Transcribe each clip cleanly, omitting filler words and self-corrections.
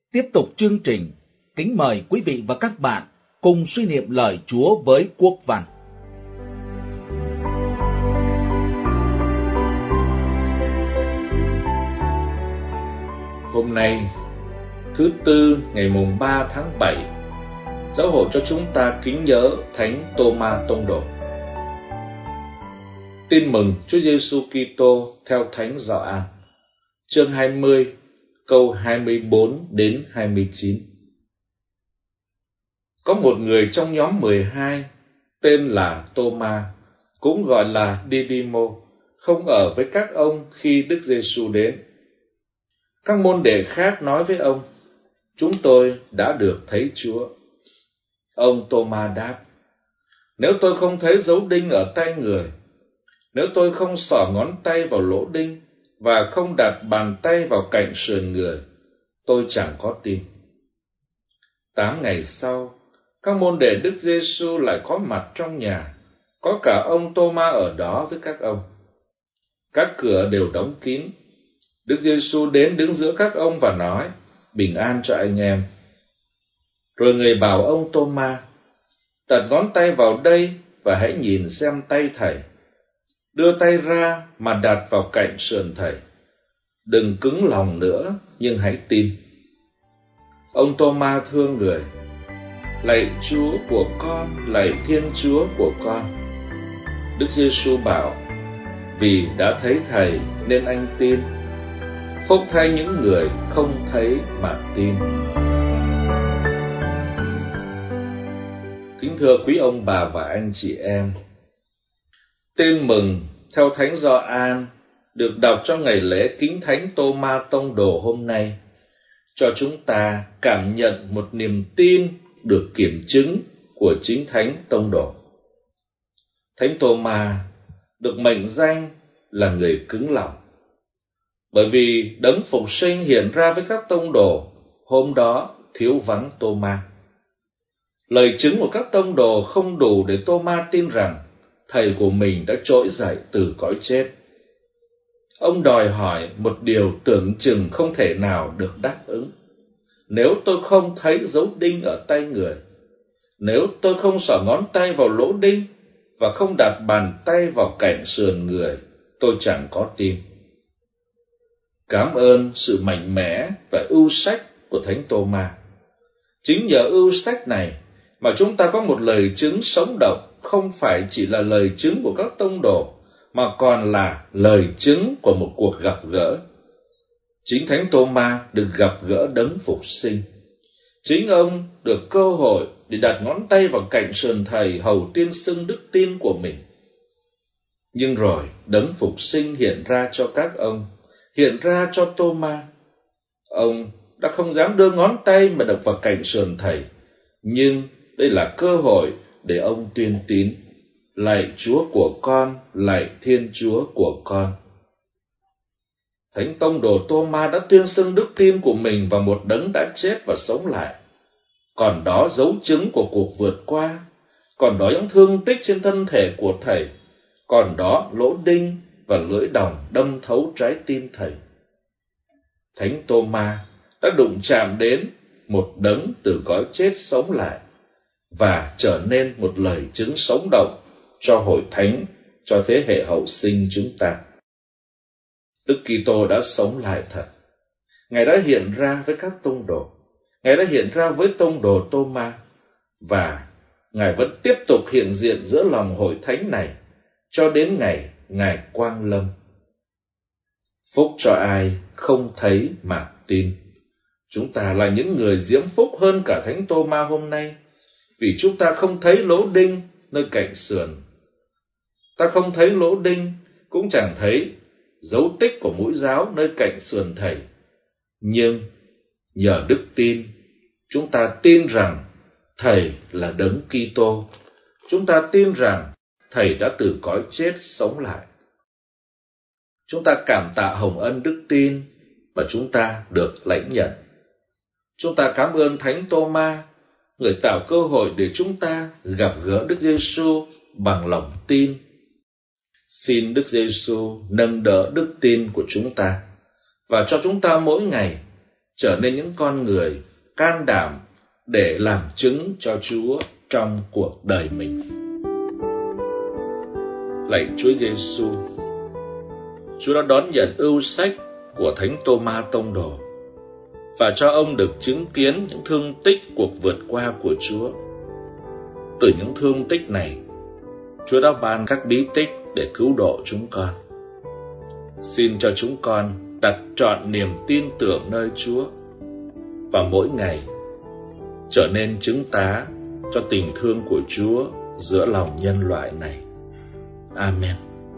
Tiếp tục chương trình, kính mời quý vị và các bạn cùng suy niệm lời Chúa với Quốc Văn. Hôm nay, thứ Tư ngày mùng 3 tháng 7, Giáo hội cho chúng ta kính nhớ Thánh Tô-ma Tông Đồ. Tin mừng Chúa Giêsu Kitô theo Thánh Gioan, chương 20, câu 24 đến 29. Có một người trong nhóm 12 tên là Tô-ma, cũng gọi là Đi-đi-mô, không ở với các ông khi Đức Giêsu đến. Các môn đệ khác nói với ông: "Chúng tôi đã được thấy Chúa." Ông Tô-ma đáp: "Nếu tôi không thấy dấu đinh ở tay người, nếu tôi không xỏ ngón tay vào lỗ đinh và không đặt bàn tay vào cạnh sườn người, tôi chẳng có tin." 8 ngày sau, các môn đệ Đức Giêsu lại có mặt trong nhà, có cả ông Tô-ma ở đó với các ông. Các cửa đều đóng kín. Đức Giêsu đến đứng giữa các ông và nói: "Bình an cho anh em." Rồi người bảo ông Tô-ma: "Đặt ngón tay vào đây và hãy nhìn xem tay thầy. Đưa tay ra mà đặt vào cạnh sườn thầy. Đừng cứng lòng nữa, nhưng hãy tin." Ông Tô-ma thưa người: "Lạy Chúa của con, lạy Thiên Chúa của con." Đức Giêsu bảo: "Vì đã thấy thầy nên anh tin. Phúc thay những người không thấy mà tin." Kính thưa quý ông bà và anh chị em, tin mừng theo Thánh Gioan được đọc trong ngày lễ kính Thánh Tô-ma Tông Đồ hôm nay cho chúng ta cảm nhận một niềm tin được kiểm chứng của chính Thánh Tông Đồ. Thánh Tô-ma được mệnh danh là người cứng lòng, bởi vì Đấng Phục Sinh hiện ra với các tông đồ hôm đó thiếu vắng Tô-ma. Lời chứng của các tông đồ không đủ để Tô-ma tin rằng thầy của mình đã trỗi dậy từ cõi chết. Ông đòi hỏi một điều tưởng chừng không thể nào được đáp ứng: "Nếu tôi không thấy dấu đinh ở tay người, nếu tôi không xỏ ngón tay vào lỗ đinh và không đặt bàn tay vào cạnh sườn người, tôi chẳng có tin." Cảm ơn sự mạnh mẽ và ưu sách của Thánh Tô-ma. Chính nhờ ưu sách này mà chúng ta có một lời chứng sống động, không phải chỉ là lời chứng của các tông đồ, mà còn là lời chứng của một cuộc gặp gỡ. Chính Thánh Tô-ma được gặp gỡ Đấng Phục Sinh. Chính ông được cơ hội để đặt ngón tay vào cạnh sườn thầy hầu tuyên xưng đức tin của mình. Nhưng rồi Đấng Phục Sinh hiện ra cho các ông, hiện ra cho Tô-ma. Ông đã không dám đưa ngón tay mà đập vào cạnh sườn thầy, nhưng đây là cơ hội để ông tuyên tín: "Lạy Chúa của con, lạy Thiên Chúa của con." Thánh Tông Đồ Tô-ma đã tuyên xưng đức tin của mình vào một Đấng đã chết và sống lại. Còn đó dấu chứng của cuộc vượt qua, còn đó những thương tích trên thân thể của thầy, còn đó lỗ đinh và lưỡi đòng đâm thấu trái tim thầy. Thánh Tô-ma đã đụng chạm đến một Đấng từ cõi chết sống lại và trở nên một lời chứng sống động cho hội thánh, cho thế hệ hậu sinh chúng ta. Đức Kitô đã sống lại thật. Ngài đã hiện ra với các tông đồ, Ngài đã hiện ra với tông đồ Tô-ma, và Ngài vẫn tiếp tục hiện diện giữa lòng hội thánh này cho đến ngày Ngài quang lâm. Phúc cho ai không thấy mà tin. Chúng ta là những người diễm phúc hơn cả Thánh Tô-ma hôm nay, vì chúng ta không thấy lỗ đinh nơi cạnh sườn. Ta không thấy lỗ đinh, cũng chẳng thấy dấu tích của mũi giáo nơi cạnh sườn thầy. Nhưng nhờ đức tin, chúng ta tin rằng thầy là Đấng Kitô. Chúng ta tin rằng thầy đã từ cõi chết sống lại. Chúng ta cảm tạ hồng ân đức tin mà chúng ta được lãnh nhận. Chúng ta cảm ơn Thánh Tô-ma, người tạo cơ hội để chúng ta gặp gỡ Đức Giêsu bằng lòng tin. Xin Đức Giêsu nâng đỡ đức tin của chúng ta và cho chúng ta mỗi ngày trở nên những con người can đảm để làm chứng cho Chúa trong cuộc đời mình. Lạy Chúa Giêsu, Chúa đã đón nhận ưu sách của Thánh Tô-ma Tông Đồ và cho ông được chứng kiến những thương tích cuộc vượt qua của Chúa. Từ những thương tích này, Chúa đã ban các bí tích để cứu độ chúng con. Xin cho chúng con đặt trọn niềm tin tưởng nơi Chúa và mỗi ngày trở nên chứng tá cho tình thương của Chúa giữa lòng nhân loại này. Amen.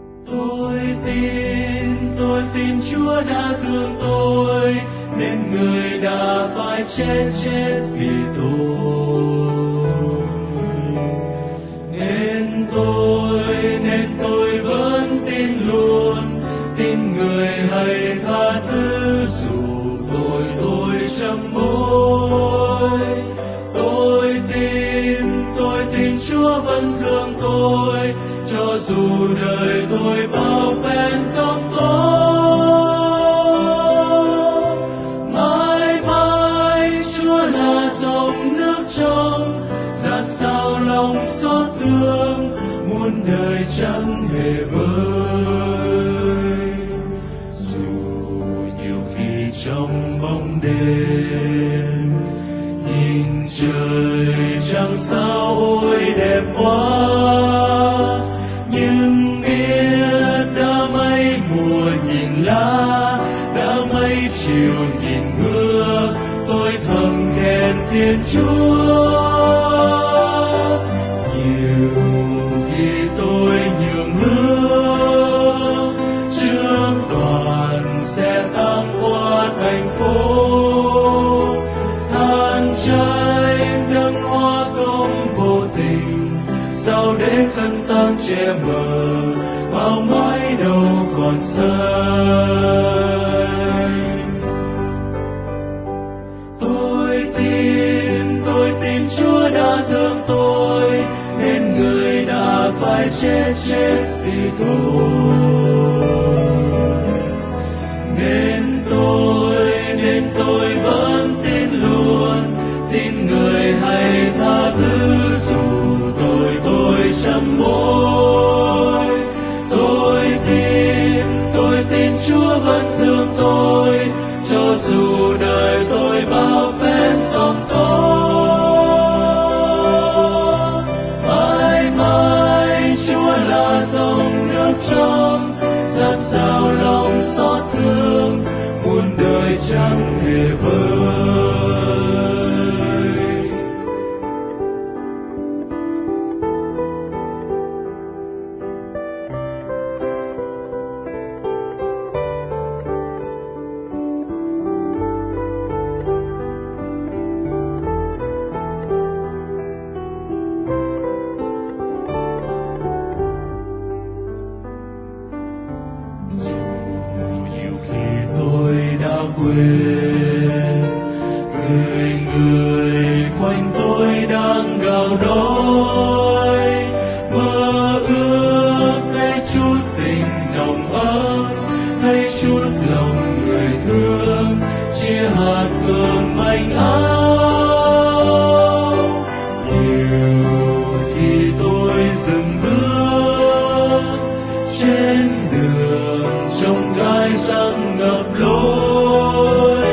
Tôi tin Chúa đã thương tôi, nên Người đã phải chết vì tôi. Nên tôi vẫn tin luôn, tin Người hay tha thứ dù tôi chậm môi. Tôi tin Chúa vẫn thương tôi, cho dù đời tôi bao phen sóng tố. Mãi mãi Chúa là dòng nước trong, dạt sao lòng xót thương, muôn đời chẳng hề vơi. Dù nhiều khi trong bóng đêm nhìn trời chẳng sao ôi đẹp quá, nhưng biết đã mấy mùa nhìn lá, đã mấy chiều nhìn mưa, tôi thầm khen Thiên Chúa. Nhiều khi tôi nhường bước trước đoàn xe tăng qua thành phố, than trái nâng hoa công vô tình, sao để khăn tang che mờ bao mãi đâu còn xanh. Tôi tin Chúa đã thương tôi, nên Người đã phải chết vì tôi. Nên tôi vẫn tin luôn, tin Người hay tha thứ dù tôi chậm môi. Tôi tin Chúa vẫn thương tôi, cho dù đời tôi bao phen sóng tố. Mãi mãi Chúa là dòng nước trong, dạt dào lòng xót thương, muôn đời chẳng hề vơi. Quên người quanh tôi đang gào đói, mơ ước hay chút tình nồng ấm, hay chút lòng người thương, chia hạt cơm manh áo. Nhiều khi tôi dừng bước trên đường trong gai răng ngập lối,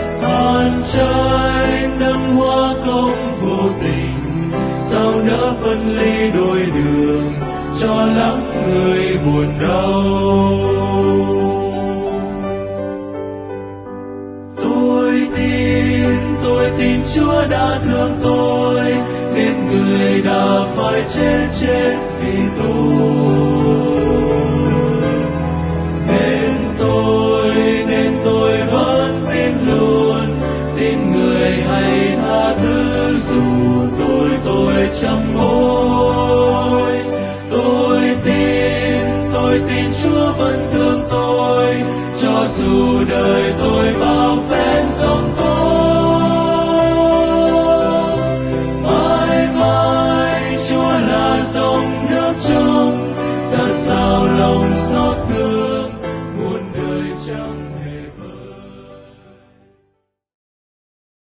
trái nâng hoa công vô tình, sao nỡ phân ly đôi đường cho lắm người buồn đau. Tôi tin Chúa đã thương tôi, nên Người đã phải chết